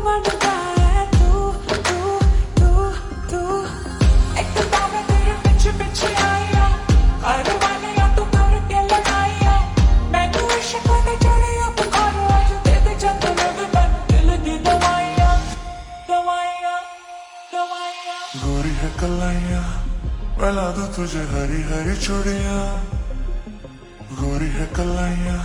बनता है तू एक तो मैं तेरे पीछे पीछे आया अरे मानिया तू करके लगाया मैं तू इश्क में चढ़ी अब करो आज दे दे चंद लोग बन दिल की दवाइयाँ दवाइयाँ दवाइयाँ गोरी है कलाइयाँ मैं ला दूं तुझे हरी हरी चूड़ियाँ गोरी है कलाइयाँ